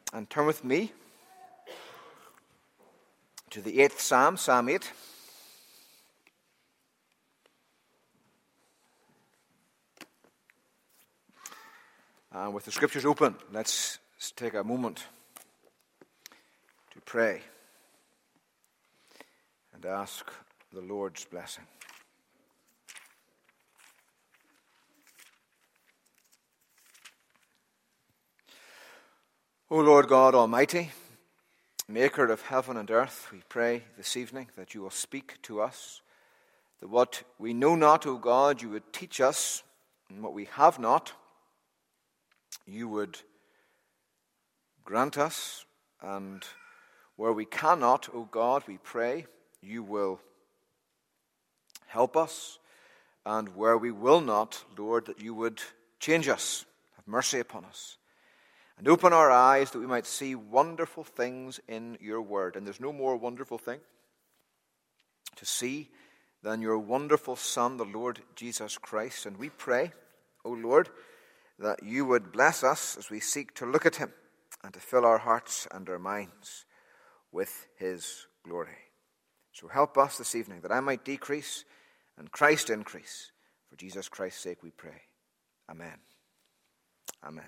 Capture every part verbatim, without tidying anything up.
and turn with me to the eighth Psalm, Psalm eight. And with the scriptures open, let's take a moment to pray and ask the Lord's blessing. O Lord God Almighty, Maker of heaven and earth, we pray this evening that you will speak to us, that what we know not, O God, you would teach us, and what we have not, you would grant us, and where we cannot, O God, we pray, you will help us, and where we will not, Lord, that you would change us, have mercy upon us, and open our eyes that we might see wonderful things in your word. And there's no more wonderful thing to see than your wonderful Son, the Lord Jesus Christ. And we pray, O Lord, that you would bless us as we seek to look at him and to fill our hearts and our minds with his glory. So help us this evening that I might decrease and Christ increase. For Jesus Christ's sake we pray. Amen. Amen.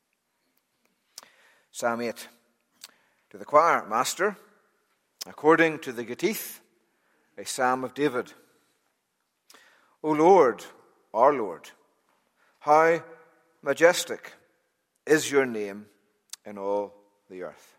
Psalm eight. To the choir master, according to the Gittith, a psalm of David. O Lord, our Lord, how majestic is your name in all the earth.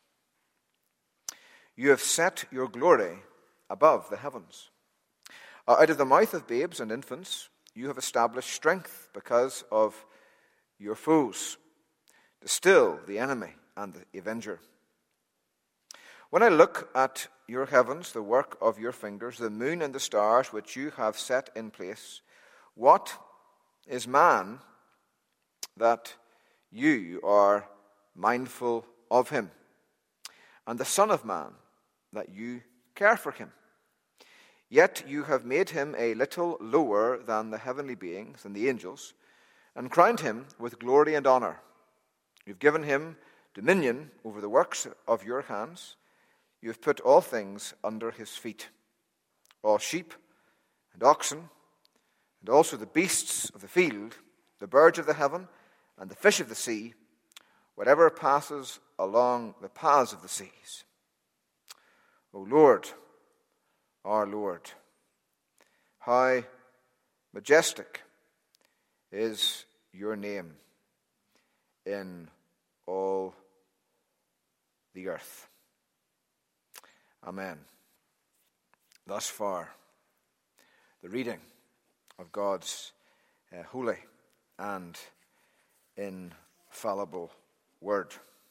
You have set your glory above the heavens. Out of the mouth of babes and infants, you have established strength because of your foes, to still the enemy and the avenger. When I look at your heavens, the work of your fingers, the moon and the stars which you have set in place, what is man that you are mindful of him, and the Son of Man that you care for him? Yet you have made him a little lower than the heavenly beings and the angels, and crowned him with glory and honor. You've given him dominion over the works of your hands. You have put all things under his feet, all sheep and oxen, and also the beasts of the field, the birds of the heaven, and the fish of the sea, whatever passes along the paths of the seas. O Lord, our Lord, how majestic is your name in all the earth. Amen. Thus far, the reading of God's uh, holy and infallible word.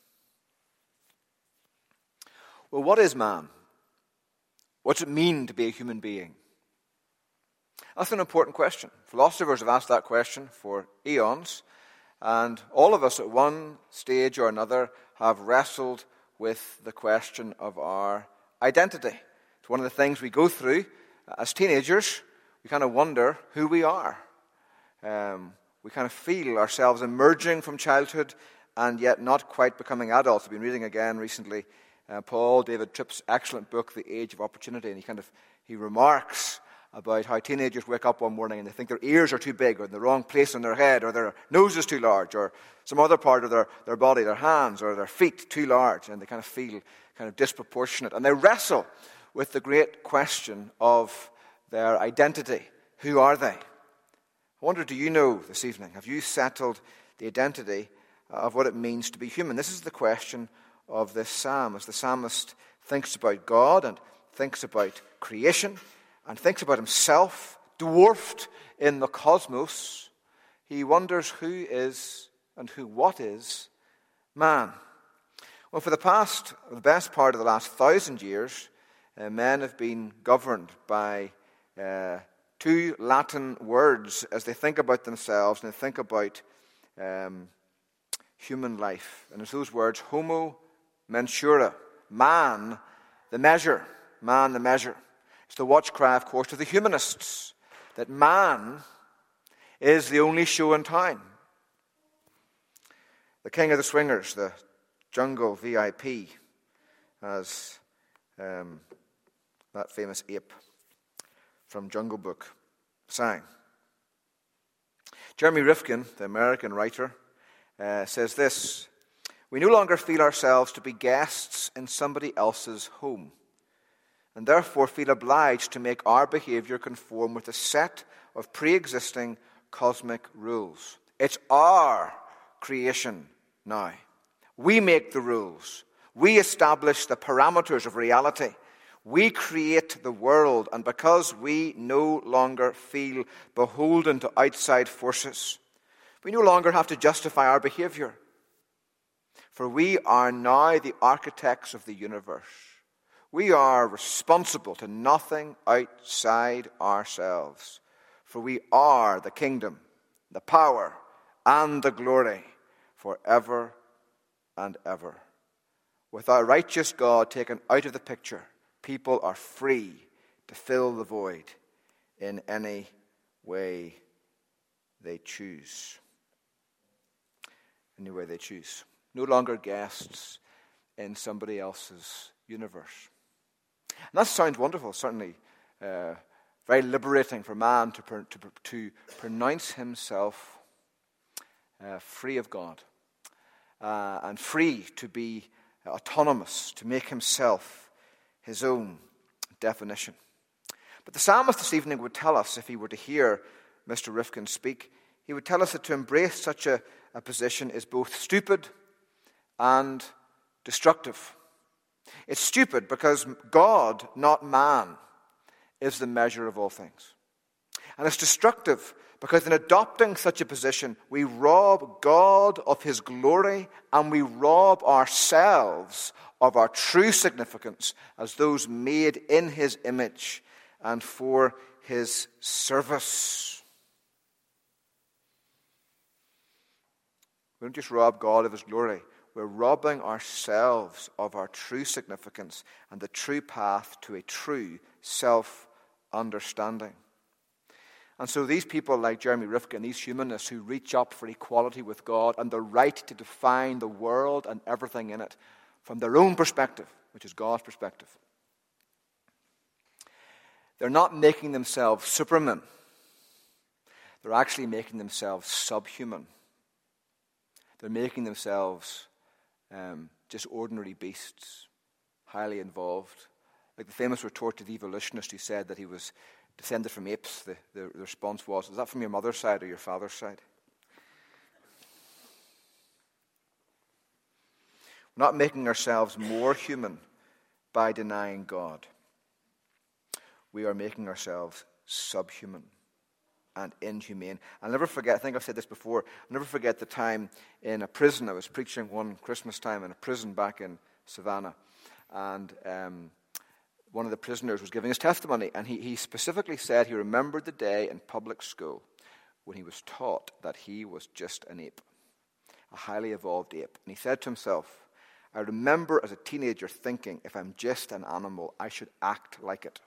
Well, what is man? What's it mean to be a human being? That's an important question. Philosophers have asked that question for eons, and all of us at one stage or another have wrestled with the question of our identity. It's one of the things we go through as teenagers. We kind of wonder who we are. Um, we kind of feel ourselves emerging from childhood and yet not quite becoming adults. I've been reading again recently uh, Paul David Tripp's excellent book, The Age of Opportunity, and he kind of he remarks about how teenagers wake up one morning and they think their ears are too big or in the wrong place on their head, or their nose is too large, or some other part of their, their body, their hands or their feet too large, and they kind of feel kind of disproportionate. And they wrestle with the great question of their identity. Who are they? I wonder, do you know this evening, have you settled the identity of what it means to be human? This is the question of this psalm, as the psalmist thinks about God and thinks about creation and thinks about himself, dwarfed in the cosmos. He wonders who is and who what is man. Well, for the past, the best part of the last thousand years, uh, men have been governed by uh, two Latin words as they think about themselves and they think about um, human life. And it's those words, homo mensura, man the measure, man the measure. It's the watch cry, of course, of the humanists, that man is the only show in town. The king of the swingers, the jungle V I P, as um, that famous ape from Jungle Book sang. Jeremy Rifkin, the American writer, uh, says this: "We no longer feel ourselves to be guests in somebody else's home, and therefore feel obliged to make our behavior conform with a set of pre-existing cosmic rules. It's our creation now. We make the rules. We establish the parameters of reality. We create the world, and because we no longer feel beholden to outside forces, we no longer have to justify our behavior. For we are now the architects of the universe. We are responsible to nothing outside ourselves. For we are the kingdom, the power, and the glory forever and ever. With our righteous God taken out of the picture, people are free to fill the void in any way they choose. Any way they choose. No longer guests in somebody else's universe." And that sounds wonderful, certainly uh, very liberating for man to, per, to, to pronounce himself uh, free of God uh, and free to be autonomous, to make himself his own definition. But the psalmist this evening would tell us, if he were to hear Mister Rifkin speak, he would tell us that to embrace such a, a position is both stupid and destructive. It's stupid because God, not man, is the measure of all things. And it's destructive because in adopting such a position, we rob God of his glory and we rob ourselves of our true significance as those made in his image and for his service. We don't just rob God of his glory. We're robbing ourselves of our true significance and the true path to a true self-understanding. And so these people like Jeremy Rifkin, these humanists who reach up for equality with God and the right to define the world and everything in it from their own perspective, which is God's perspective, they're not making themselves supermen. They're actually making themselves subhuman. They're making themselves um, just ordinary beasts, highly involved. Like the famous retort to the evolutionist who said that he was descended from apes. The, the, the response was, is that from your mother's side or your father's side? We're not making ourselves more human by denying God. We are making ourselves subhuman and inhumane. I'll never forget, I think I've said this before, I'll never forget the time in a prison. I was preaching one Christmas time in a prison back in Savannah. And um, one of the prisoners was giving his testimony. And he, he specifically said he remembered the day in public school when he was taught that he was just an ape, a highly evolved ape. And he said to himself, I remember as a teenager thinking, if I'm just an animal, I should act like it.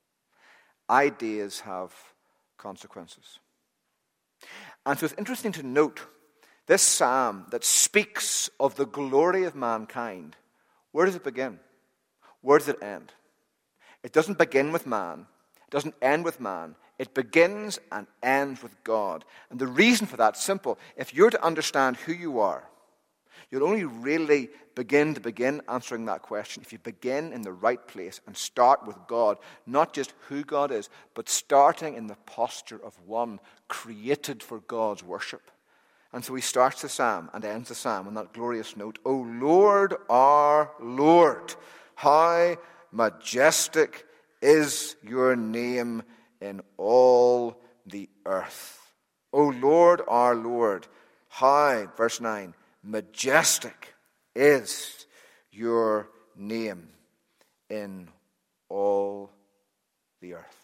Ideas have consequences. And so it's interesting to note this psalm that speaks of the glory of mankind. Where does it begin? Where does it end? It doesn't begin with man. It doesn't end with man. It begins and ends with God. And the reason for that is simple. If you're to understand who you are, you'll only really begin to begin answering that question if you begin in the right place and start with God, not just who God is, but starting in the posture of one created for God's worship. And so he starts the psalm and ends the psalm on that glorious note, O Lord, our Lord, how majestic is your name in all the earth. O Lord, our Lord, how, verse nine, majestic is your name in all the earth.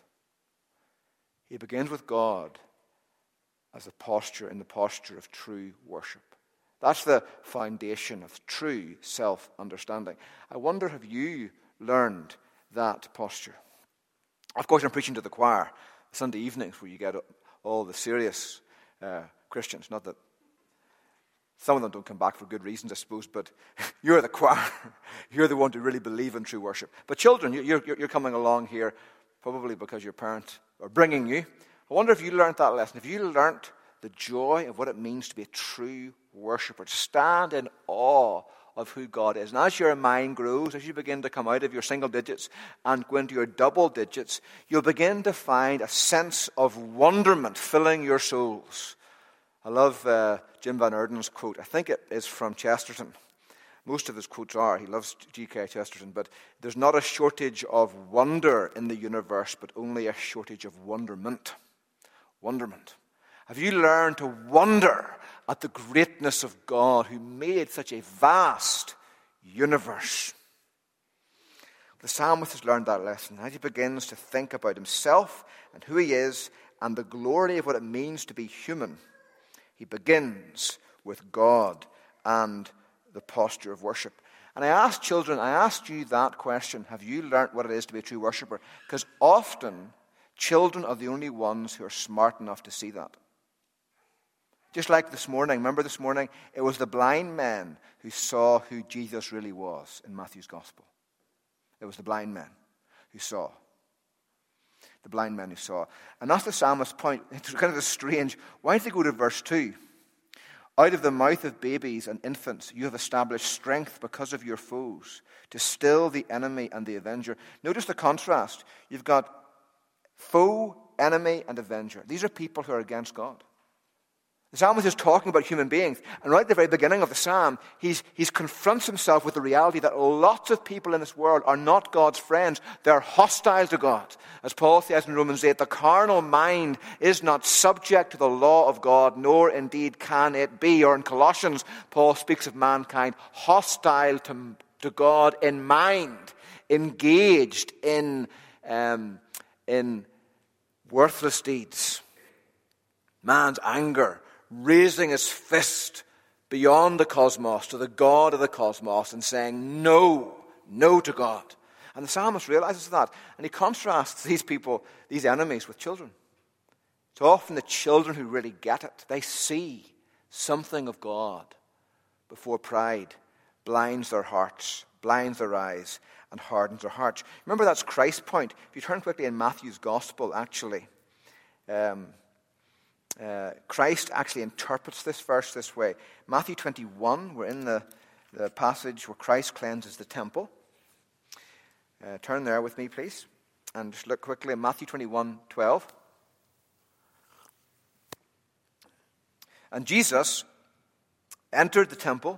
He begins with God as a posture, in the posture of true worship. That's the foundation of true self-understanding. I wonder, have you learned that posture? Of course, I'm preaching to the choir Sunday evenings where you get all the serious uh, Christians. Not that Some of them don't come back for good reasons, I suppose, but you're the choir. You're the one to really believe in true worship. But children, you're, you're, you're coming along here probably because your parents are bringing you. I wonder if you learned that lesson. If you learned the joy of what it means to be a true worshiper, to stand in awe of who God is. And as your mind grows, as you begin to come out of your single digits and go into your double digits, you'll begin to find a sense of wonderment filling your souls. I love uh, Jim Van Erden's quote. I think it is from Chesterton. Most of his quotes are. He loves G K Chesterton. But there's not a shortage of wonder in the universe, but only a shortage of wonderment. Wonderment. Have you learned to wonder at the greatness of God who made such a vast universe? The psalmist has learned that lesson as he begins to think about himself and who he is and the glory of what it means to be human. He begins with God and the posture of worship. And I asked children, I asked you that question. Have you learnt what it is to be a true worshipper? Because often, children are the only ones who are smart enough to see that. Just like this morning, remember this morning, it was the blind men who saw who Jesus really was in Matthew's gospel. It was the blind men who saw. The blind men who saw. And that's the psalmist's point. It's kind of strange. Why did they go to verse two? Out of the mouth of babies and infants you have established strength because of your foes, to still the enemy and the avenger. Notice the contrast. You've got foe, enemy, and avenger. These are people who are against God. The psalmist is talking about human beings. And right at the very beginning of the psalm, he's, he's confronts himself with the reality that lots of people in this world are not God's friends. They're hostile to God. As Paul says in Romans eight, the carnal mind is not subject to the law of God, nor indeed can it be. Or in Colossians, Paul speaks of mankind hostile to, to God in mind, engaged in, um, in worthless deeds. Man's anger, raising his fist beyond the cosmos to the God of the cosmos and saying no, no to God. And the psalmist realizes that. And he contrasts these people, these enemies, with children. It's often the children who really get it. They see something of God before pride blinds their hearts, blinds their eyes, and hardens their hearts. Remember, that's Christ's point. If you turn quickly in Matthew's gospel, actually, um, Uh, Christ actually interprets this verse this way. Matthew twenty-one, we're in the, the passage where Christ cleanses the temple. Uh, turn there with me, please. And just look quickly at Matthew twenty-one twelve. And Jesus entered the temple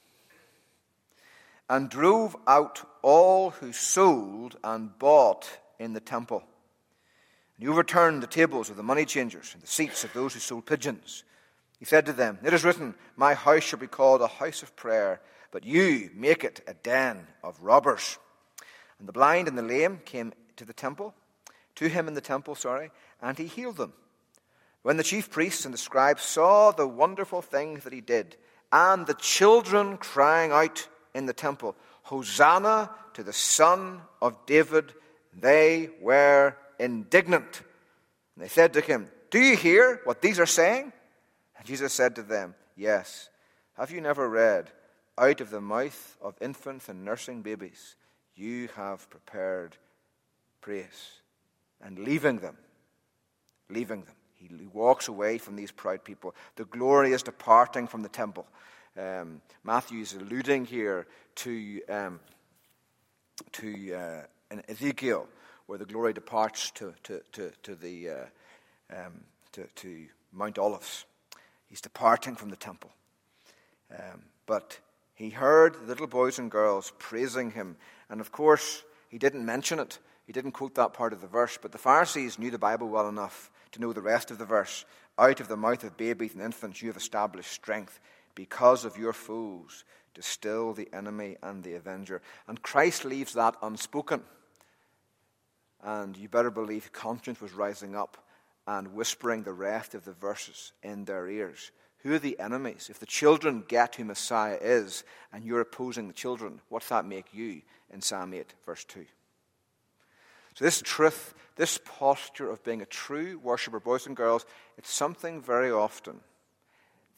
and drove out all who sold and bought in the temple. And he overturned the tables of the money changers and the seats of those who sold pigeons. He said to them, it is written, my house shall be called a house of prayer, but you make it a den of robbers. And the blind and the lame came to the temple, to him in the temple, sorry, and he healed them. When the chief priests and the scribes saw the wonderful things that he did, and the children crying out in the temple, Hosanna to the Son of David, they were indignant. And they said to him, do you hear what these are saying? And Jesus said to them, yes. Have you never read, out of the mouth of infants and nursing babies, you have prepared praise. And leaving them, leaving them, he walks away from these proud people. The glory is departing from the temple. Um, Matthew is alluding here to, um, to uh, in Ezekiel, where the glory departs to to to, to the uh, um, to, to Mount Olives. He's departing from the temple, um, but he heard the little boys and girls praising him, and of course he didn't mention it. He didn't quote that part of the verse, but the Pharisees knew the Bible well enough to know the rest of the verse. Out of the mouth of babies and infants you have established strength, because of your foes, to still the enemy and the avenger. And Christ leaves that unspoken. And you better believe conscience was rising up and whispering the rest of the verses in their ears. Who are the enemies? If the children get who Messiah is, and you're opposing the children, what's that make you in Psalm eight, verse two? So this truth, this posture of being a true worshipper, boys and girls, it's something very often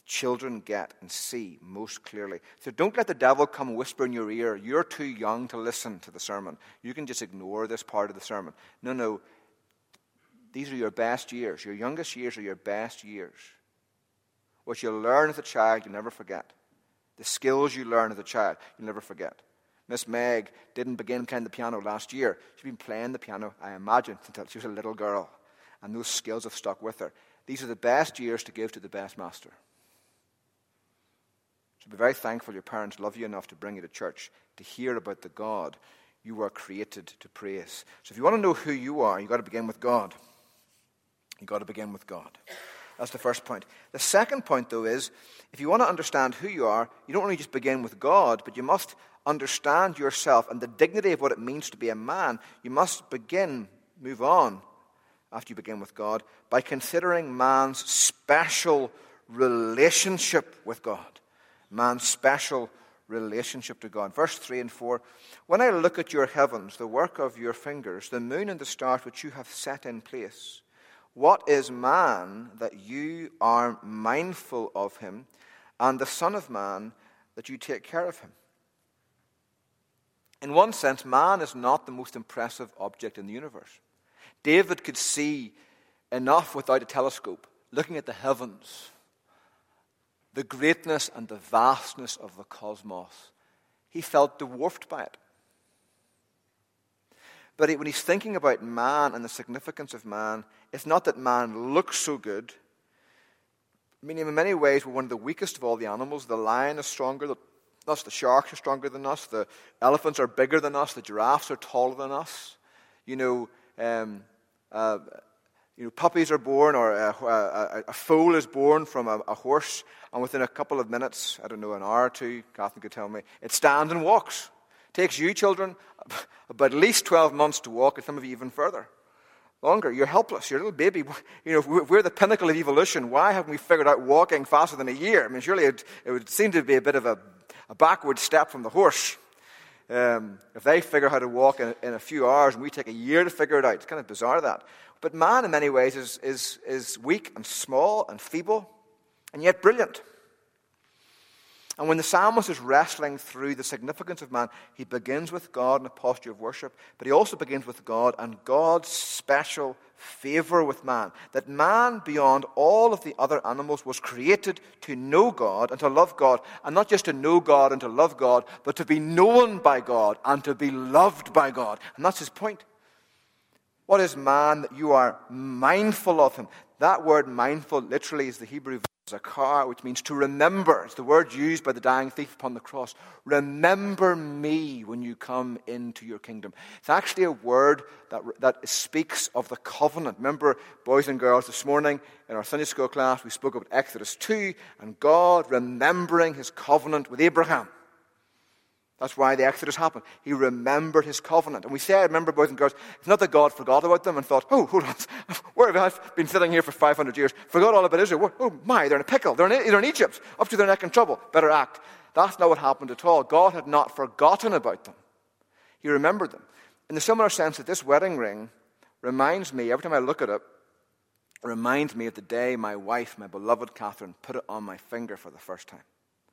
children get and see most clearly. So don't let the devil come whisper in your ear, you're too young to listen to the sermon. You can just ignore this part of the sermon. No, no. These are your best years. Your youngest years are your best years. What you learn as a child, you'll never forget. The skills you learn as a child, you'll never forget. Miss Meg didn't begin playing the piano last year. She'd been playing the piano, I imagine, until she was a little girl. And those skills have stuck with her. These are the best years to give to the best master. So be very thankful your parents love you enough to bring you to church, to hear about the God you were created to praise. So if you want to know who you are, you've got to begin with God. You've got to begin with God. That's the first point. The second point, though, is if you want to understand who you are, you don't only just begin with God, but you must understand yourself and the dignity of what it means to be a man. You must begin, move on, after you begin with God, by considering man's special relationship with God. Man's special relationship to God. Verse three and four, when I look at your heavens, the work of your fingers, the moon and the stars which you have set in place, what is man that you are mindful of him, and the Son of Man that you take care of him? In one sense, man is not the most impressive object in the universe. David could see enough without a telescope, looking at the heavens, the greatness and the vastness of the cosmos. He felt dwarfed by it. But when he's thinking about man and the significance of man, it's not that man looks so good. I mean, in many ways, we're one of the weakest of all the animals. The lion is stronger than us. The sharks are stronger than us. The elephants are bigger than us. The giraffes are taller than us. You know, um, uh, you know, puppies are born, or a, a, a foal is born from a, a horse, and within a couple of minutes, I don't know, an hour or two, Catherine could tell me, it stands and walks. Takes you, children, about at least twelve months to walk, and some of you even further. Longer. You're helpless. You're a little baby. You know, if we're the pinnacle of evolution, why haven't we figured out walking faster than a year? I mean, surely it, it would seem to be a bit of a, a backward step from the horse. Um, if they figure how to walk in, in a few hours and we take a year to figure it out, it's kind of bizarre that. But man, in many ways, is, is, is weak and small and feeble, and yet brilliant. And when the psalmist is wrestling through the significance of man, he begins with God in a posture of worship, but he also begins with God and God's special favor with man. That man, beyond all of the other animals, was created to know God and to love God, and not just to know God and to love God, but to be known by God and to be loved by God. And that's his point. What is man that you are mindful of him? That word mindful literally is the Hebrew zakar, which means to remember. It's the word used by the dying thief upon the cross. Remember me when you come into your kingdom. It's actually a word that, that speaks of the covenant. Remember, boys and girls, this morning in our Sunday school class, we spoke about Exodus two and God remembering his covenant with Abraham. That's why the Exodus happened. He remembered his covenant. And we say, remember, boys and girls, it's not that God forgot about them and thought, oh, hold on, where have I been sitting here for five hundred years? Forgot all about Israel. Oh my, they're in a pickle. They're in, they're in Egypt, up to their neck in trouble. Better act. That's not what happened at all. God had not forgotten about them. He remembered them. In the similar sense that this wedding ring reminds me, every time I look at it, it reminds me of the day my wife, my beloved Catherine, put it on my finger for the first time.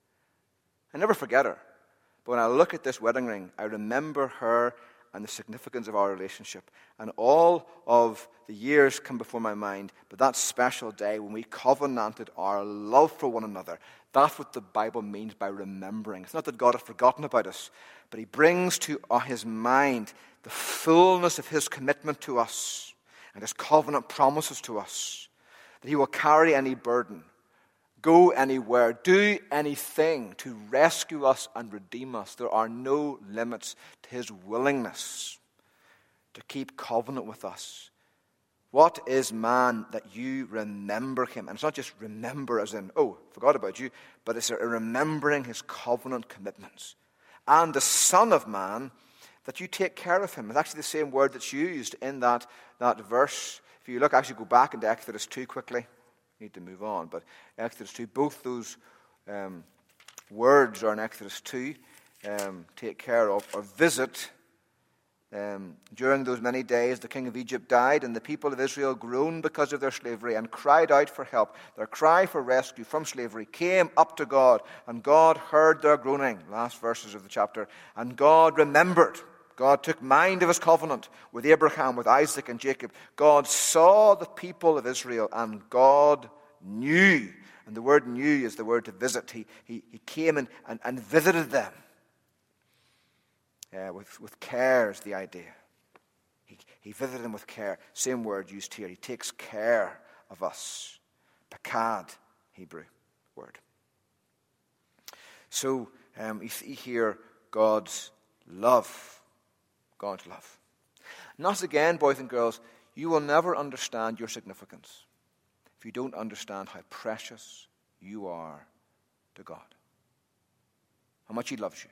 I never forget her. But when I look at this wedding ring, I remember her and the significance of our relationship. And all of the years come before my mind, but that special day when we covenanted our love for one another, that's what the Bible means by remembering. It's not that God has forgotten about us, but he brings to his mind the fullness of his commitment to us and his covenant promises to us, that he will carry any burden, go anywhere, do anything to rescue us and redeem us. There are no limits to his willingness to keep covenant with us. What is man that you remember him? And it's not just remember as in, oh, forgot about you, but it's a remembering his covenant commitments. And the Son of Man, that you take care of him. It's actually the same word that's used in that, that verse. If you look, actually go back into Exodus two quickly. Need to move on, but Exodus two, both those um, words are in Exodus two, um, take care of, or visit, Um, During those many days, the king of Egypt died, and the people of Israel groaned because of their slavery and cried out for help. Their cry for rescue from slavery came up to God, and God heard their groaning. Last verses of the chapter. And God remembered. God took mind of his covenant with Abraham, with Isaac, and Jacob. God saw the people of Israel, and God knew. And the word knew is the word to visit. He, he, he came and, and, and visited them. Uh, with, with care is the idea. He, he visited them with care. Same word used here. He takes care of us. Pakad, Hebrew word. So um, you see here God's love. God's love. And thus again, boys and girls, you will never understand your significance if you don't understand how precious you are to God. How much he loves you.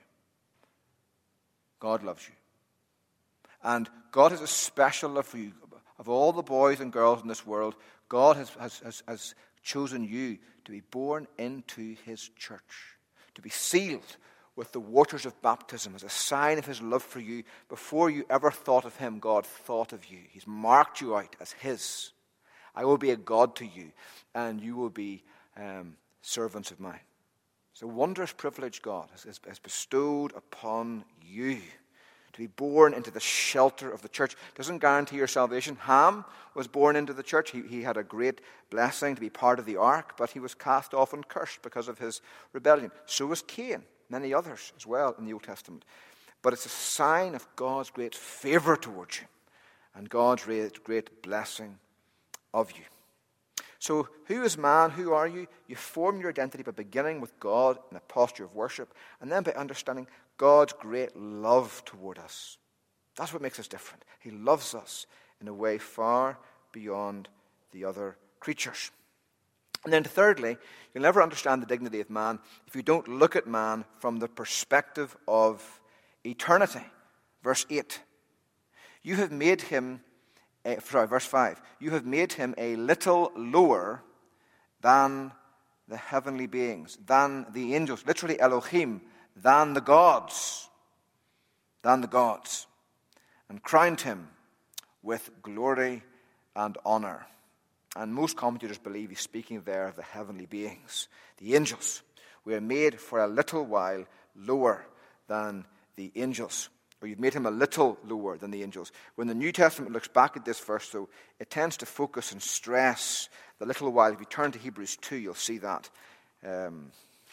God loves you. And God has a special love for you. Of all the boys and girls in this world, God has, has, has, has chosen you to be born into his church, to be sealed with the waters of baptism as a sign of his love for you. Before you ever thought of him, God thought of you. He's marked you out as his. I will be a God to you, and you will be um, servants of mine. It's a wondrous privilege God has, has bestowed upon you to be born into the shelter of the church. Doesn't guarantee your salvation. Ham was born into the church. He, he had a great blessing to be part of the ark, but he was cast off and cursed because of his rebellion. So was Cain, many others as well in the Old Testament. But it's a sign of God's great favor towards you and God's great, great blessing of you. So who is man? Who are you? You form your identity by beginning with God in a posture of worship, and then by understanding God's great love toward us. That's what makes us different. He loves us in a way far beyond the other creatures. And then thirdly, you'll never understand the dignity of man if you don't look at man from the perspective of eternity. Verse eight. You have made him Uh, sorry, verse five. You have made him a little lower than the heavenly beings, than the angels, literally Elohim, than the gods, than the gods, and crowned him with glory and honor. And most commentators believe he's speaking there of the heavenly beings, the angels. We are made for a little while lower than the angels. Or you've made him a little lower than the angels. When the New Testament looks back at this verse, though, it tends to focus and stress the little while. If you turn to Hebrews two, you'll see that. Um,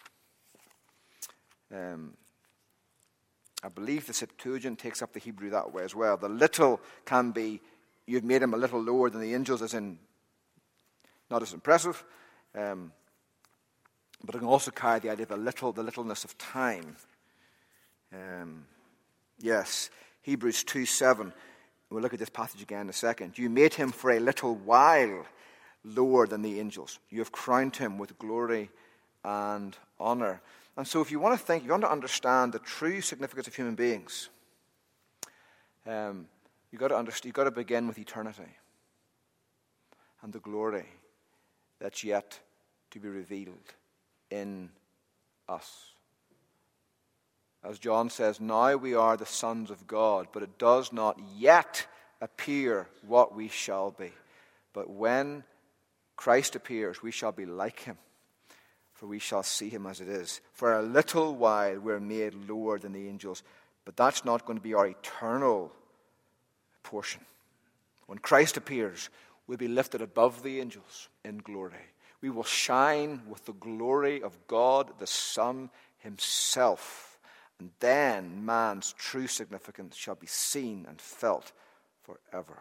um, I believe the Septuagint takes up the Hebrew that way as well. The little can be, you've made him a little lower than the angels, as in not as impressive. Um, but it can also carry the idea of the little, the littleness of time. Um Yes, Hebrews two seven. We'll look at this passage again in a second. You made him for a little while lower than the angels. You have crowned him with glory and honor. And so if you want to think, you want to understand the true significance of human beings, um, you've got to understand, you've got to begin with eternity and the glory that's yet to be revealed in us. As John says, now we are the sons of God, but it does not yet appear what we shall be. But when Christ appears, we shall be like him, for we shall see him as it is. For a little while we're made lower than the angels, but that's not going to be our eternal portion. When Christ appears, we'll be lifted above the angels in glory. We will shine with the glory of God the Son himself. And then man's true significance shall be seen and felt forever.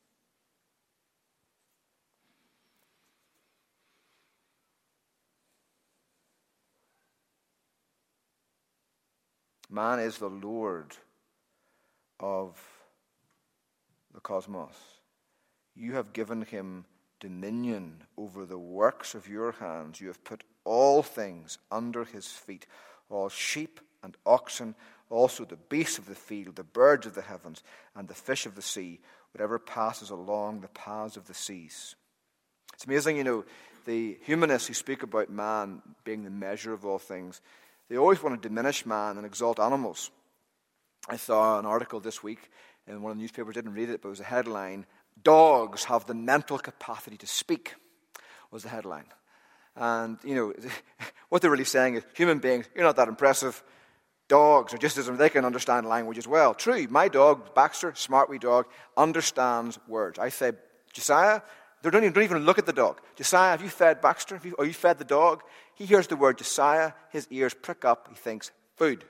Man is the Lord of the cosmos. You have given him dominion over the works of your hands. You have put all things under his feet, all sheep and oxen, also the beasts of the field, the birds of the heavens, and the fish of the sea, whatever passes along the paths of the seas. It's amazing, you know, the humanists who speak about man being the measure of all things, they always want to diminish man and exalt animals. I saw an article this week in one of the newspapers. Didn't read it, but it was a headline. Dogs have the mental capacity to speak, was the headline. And, you know, what they're really saying is, human beings, you're not that impressive. Dogs are just as, they can understand language as well. True, my dog, Baxter, smart wee dog, understands words. I say, Josiah, they don't even, don't even look at the dog. Josiah, have you fed Baxter? Have you, or you fed the dog? He hears the word Josiah, his ears prick up, he thinks, food.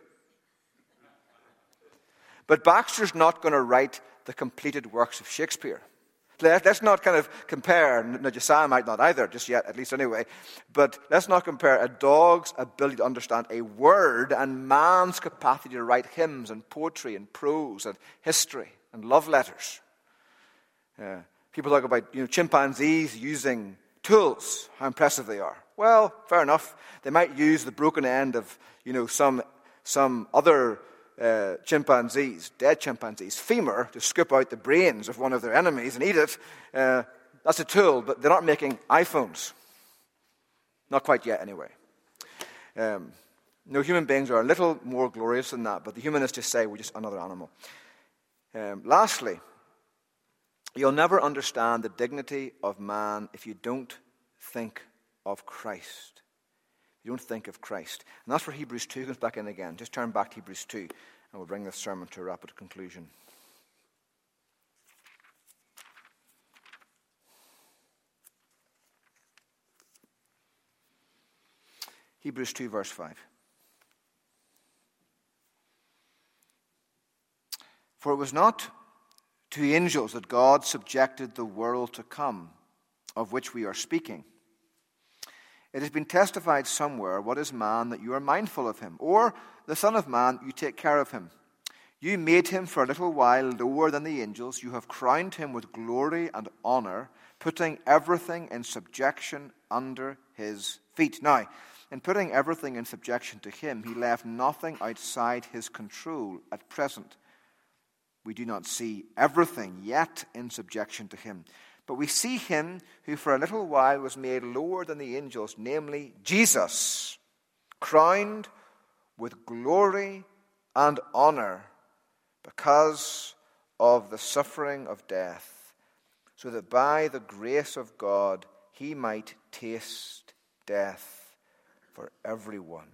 But Baxter's not going to write the completed works of Shakespeare. Let's not kind of compare, now Josiah might not either, just yet, at least anyway, but let's not compare a dog's ability to understand a word and man's capacity to write hymns and poetry and prose and history and love letters. Uh, people talk about, you know, chimpanzees using tools, how impressive they are. Well, fair enough. They might use the broken end of, you know, some some other Uh, chimpanzees, dead chimpanzees, femur to scoop out the brains of one of their enemies and eat it. Uh, that's a tool, but they're not making iPhones. Not quite yet, anyway. Um, no, human beings are a little more glorious than that, but the humanists just say we're just another animal. Um, lastly, you'll never understand the dignity of man if you don't think of Christ. You don't think of Christ. And that's where Hebrews two comes back in again. Just turn back to Hebrews two, and we'll bring this sermon to a rapid conclusion. Hebrews two, verse five. For it was not to the angels that God subjected the world to come, of which we are speaking. It has been testified somewhere, what is man that you are mindful of him? Or the Son of Man, you take care of him. You made him for a little while lower than the angels. You have crowned him with glory and honor, putting everything in subjection under his feet. Now, in putting everything in subjection to him, he left nothing outside his control at present. We do not see everything yet in subjection to him. But we see him who for a little while was made lower than the angels, namely Jesus, crowned with glory and honor because of the suffering of death, so that by the grace of God he might taste death for everyone.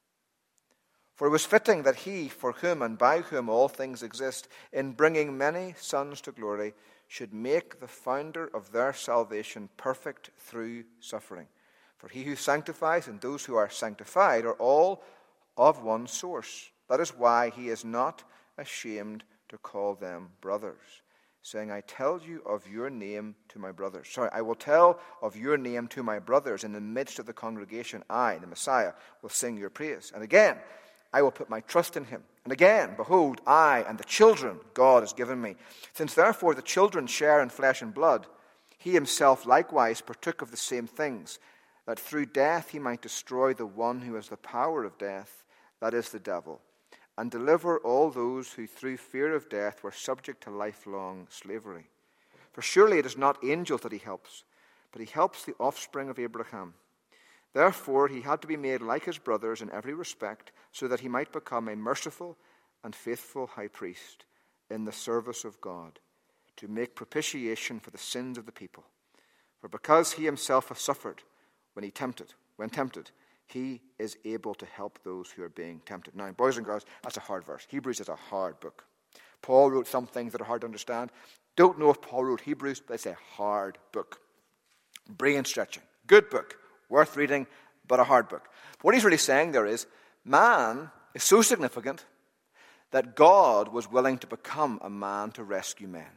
For it was fitting that he, for whom and by whom all things exist, in bringing many sons to glory, should make the founder of their salvation perfect through suffering. For he who sanctifies and those who are sanctified are all of one source. That is why he is not ashamed to call them brothers, saying, I tell you of your name to my brothers. Sorry, I will tell of your name to my brothers. In the midst of the congregation, I, the Messiah, will sing your praise. And again, I will put my trust in him. And again, behold, I and the children God has given me. Since therefore the children share in flesh and blood, he himself likewise partook of the same things, that through death he might destroy the one who has the power of death, that is the devil, and deliver all those who through fear of death were subject to lifelong slavery. For surely it is not angels that he helps, but he helps the offspring of Abraham. Therefore, he had to be made like his brothers in every respect, so that he might become a merciful and faithful high priest in the service of God, to make propitiation for the sins of the people. For because he himself has suffered when he tempted, when tempted, he is able to help those who are being tempted. Now, boys and girls, that's a hard verse. Hebrews is a hard book. Paul wrote some things that are hard to understand. Don't know if Paul wrote Hebrews, but it's a hard book. Brain stretching. Good book. Worth reading, but a hard book. What he's really saying there is, man is so significant that God was willing to become a man to rescue men.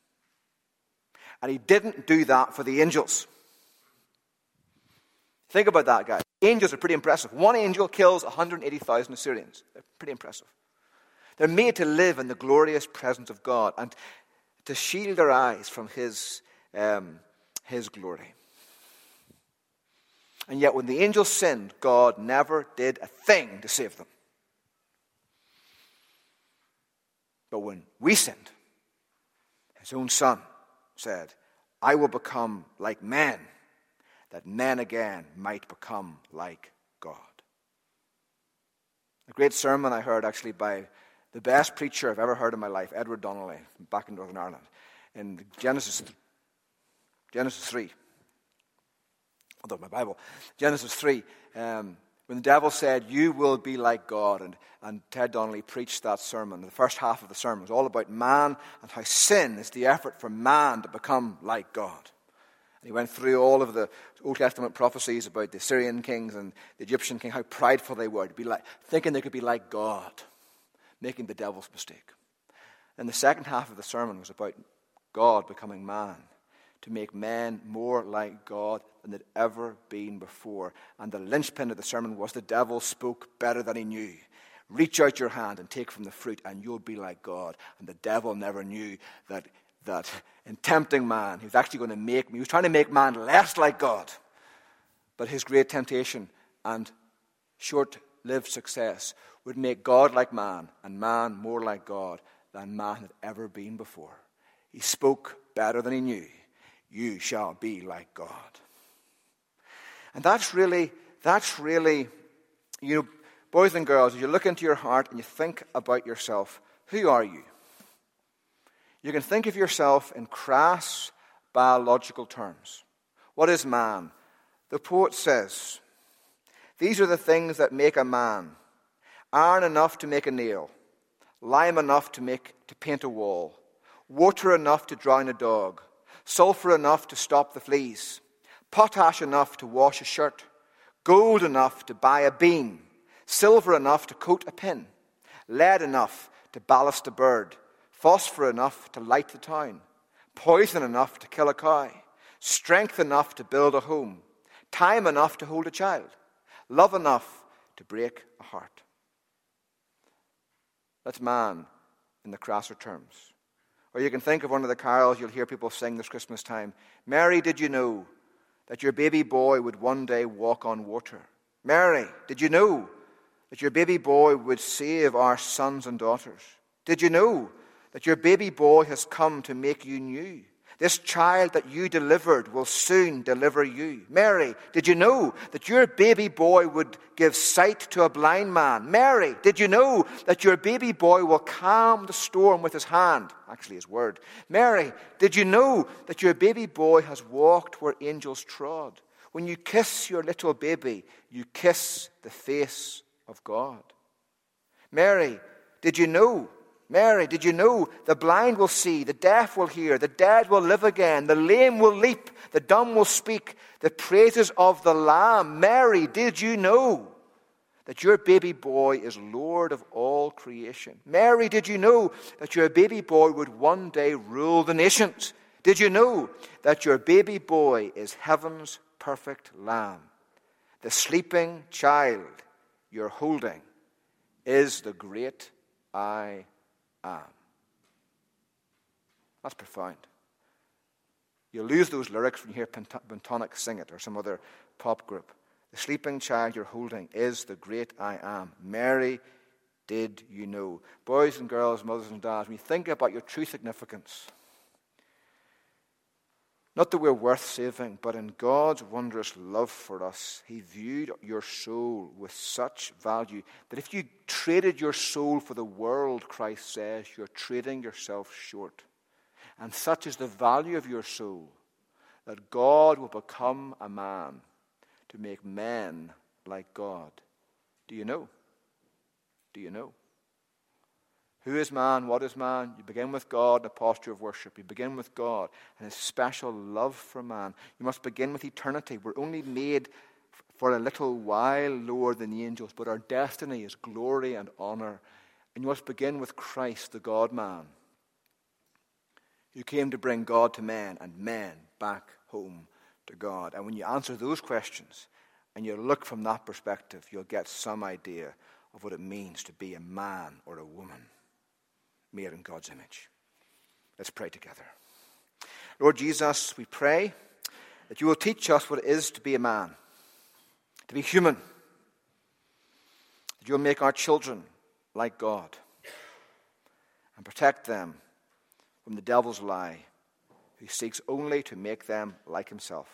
And he didn't do that for the angels. Think about that, guys. Angels are pretty impressive. One angel kills one hundred eighty thousand Assyrians. They're pretty impressive. They're made to live in the glorious presence of God and to shield their eyes from his, um, his glory. And yet when the angels sinned, God never did a thing to save them. But when we sinned, his own son said, I will become like men, that men again might become like God. A great sermon I heard actually by The best preacher I've ever heard in my life, Edward Donnelly, back in Northern Ireland, in Genesis, Genesis three. Although my Bible, Genesis three, um, when the devil said, "You will be like God," and, and Ted Donnelly preached that sermon. The first half of the sermon was all about man and how sin is the effort for man to become like God. And he went through all of the Old Testament prophecies about the Syrian kings and the Egyptian king, how prideful they were, to be like, thinking they could be like God, making the devil's mistake. And the second half of the sermon was about God becoming man, to make men more like God than they'd ever been before. And the linchpin of the sermon was the devil spoke better than he knew. Reach out your hand and take from the fruit, and you'll be like God. And the devil never knew that, that in tempting man, he was actually going to make, he was trying to make man less like God. But his great temptation and short-lived success would make God like man and man more like God than man had ever been before. He spoke better than he knew. You shall be like God. And that's really, that's really, you know, boys and girls, as you look into your heart and you think about yourself, who are you? You can think of yourself in crass biological terms. What is man? The poet says, these are the things that make a man. Iron enough to make a nail, lime enough to make to paint a wall, water enough to drown a dog, sulfur enough to stop the fleas, potash enough to wash a shirt, gold enough to buy a beam, silver enough to coat a pin, lead enough to ballast a bird, phosphor enough to light the town, poison enough to kill a cow, strength enough to build a home, time enough to hold a child, love enough to break a heart. That's man in the crasser terms. Or you can think of one of the carols you'll hear people sing this Christmas time. Mary, did you know that your baby boy would one day walk on water? Mary, did you know that your baby boy would save our sons and daughters? Did you know that your baby boy has come to make you new? This child that you delivered will soon deliver you. Mary, did you know that your baby boy would give sight to a blind man? Mary, did you know that your baby boy will calm the storm with his hand? Actually, his word. Mary, did you know that your baby boy has walked where angels trod? When you kiss your little baby, you kiss the face of God. Mary, did you know Mary, did you know the blind will see, the deaf will hear, the dead will live again, the lame will leap, the dumb will speak, the praises of the Lamb? Mary, did you know that your baby boy is Lord of all creation? Mary, did you know that your baby boy would one day rule the nations? Did you know that your baby boy is heaven's perfect Lamb? The sleeping child you're holding is the great I am. That's profound. You'll lose those lyrics when you hear Pentonic sing it or some other pop group. The sleeping child you're holding is the great I am. Mary, did you know? Boys and girls, mothers and dads, when you think about your true significance, not that we're worth saving, but in God's wondrous love for us, he viewed your soul with such value that if you traded your soul for the world, Christ says, you're trading yourself short. And such is the value of your soul that God will become a man to make men like God. Do you know? Do you know? Who is man? What is man? You begin with God in a posture of worship. You begin with God and his special love for man. You must begin with eternity. We're only made for a little while lower than the angels, but our destiny is glory and honor. And you must begin with Christ, the God-man, who came to bring God to men and men back home to God. And when you answer those questions and you look from that perspective, you'll get some idea of what it means to be a man or a woman made in God's image. Let's pray together. Lord Jesus, we pray that you will teach us what it is to be a man, to be human, that you'll make our children like God and protect them from the devil's lie, who seeks only to make them like himself.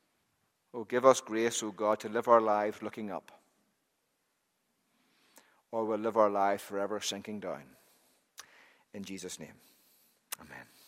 Oh, give us grace, O God, to live our lives looking up. or we'll live our lives forever sinking down. In Jesus' name, amen.